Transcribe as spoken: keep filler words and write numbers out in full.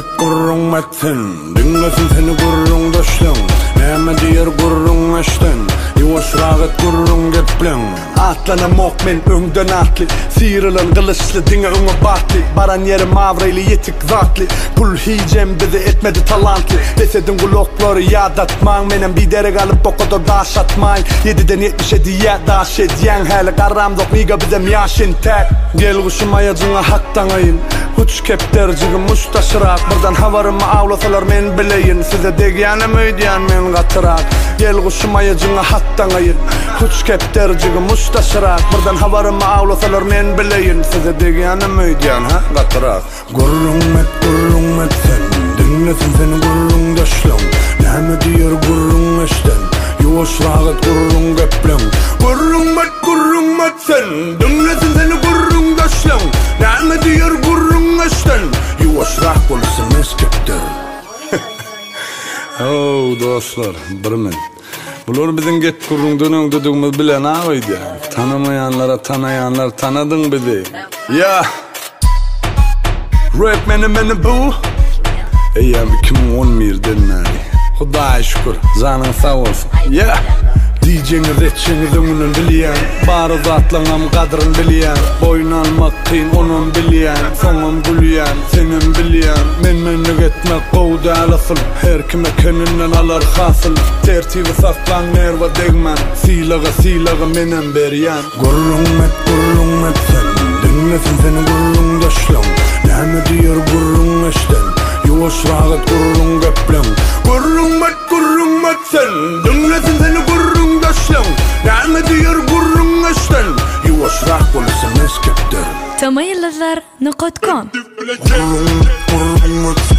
met gurrun metin Dinlesin seni gurrun dostum Näme diýer gurrun eşten Ýuwaşragat gurrun geplen Atlana mokmen öňden atly Syrılan gılışly diňe öňe batly Baran ýeri mavrayly ýetik zatly Pul hijem bizi etmedi talantly Desedin gulokları ýadatmaň menen bidere galyp bokoda daş atmaň Yediden yetmişe diýä daş edýän häli garamdok miga bizem ýaşyn tek Gel guşum ayajyňa hakdan aýyn Huç kepterjigi muştaşyrak Birden hawarymy awlasalar men bileýin Size degýänim öýdýän men gatyrak Gel guşum ayajyňa hakdan aýyn Huç kepterjigi muştaşyrak Birden hawarymy awlasalar men bileýin Size degýänim öýdýän ha gatyrak Gurrun met gurrun met sen Dinlesin seni gurrun dostum Näme diýer gurrun eşden Ýuwaşragat gurrun geplen Gurrun met gurrun met sen Dinlesin seni gurrun dostum Näme diýer gurrun eşden Ýuwaşrak bolsyn meskepdir Oh dostlar bir men Bular bizin get gurrundan öňdüdügimiz bilen aýdy Tanamayanlara tanayanlar tanadyň bizi Ya Rap meni meni bu Eýär iki bin on birden näli Hudaýa şükür zanyň sag bolsun Ya D J'ni reçini öňünden bilýän Bary zatlaňam gadryny bilýän Boyun almak kyn onuň bilýän Soňam gülýän senem bilýän Men menlik etmek gowda alasyn Her kime keninden alar hasyl Tertibi saflan nerwa degmen Silaga silaga menen berýän Gurrun met gurrun met sen Dinlesin seni gurrun dostum Näme diýer gurrun eşden Ýuwaşragat gurrun geplen Gurrun met gurrun met sen Dinlesin seni gurrun dostum Näme diýer gurrun eşden Ýuwaşrak bolsyn meskepdir Tamayyllar nokta com Gurrun met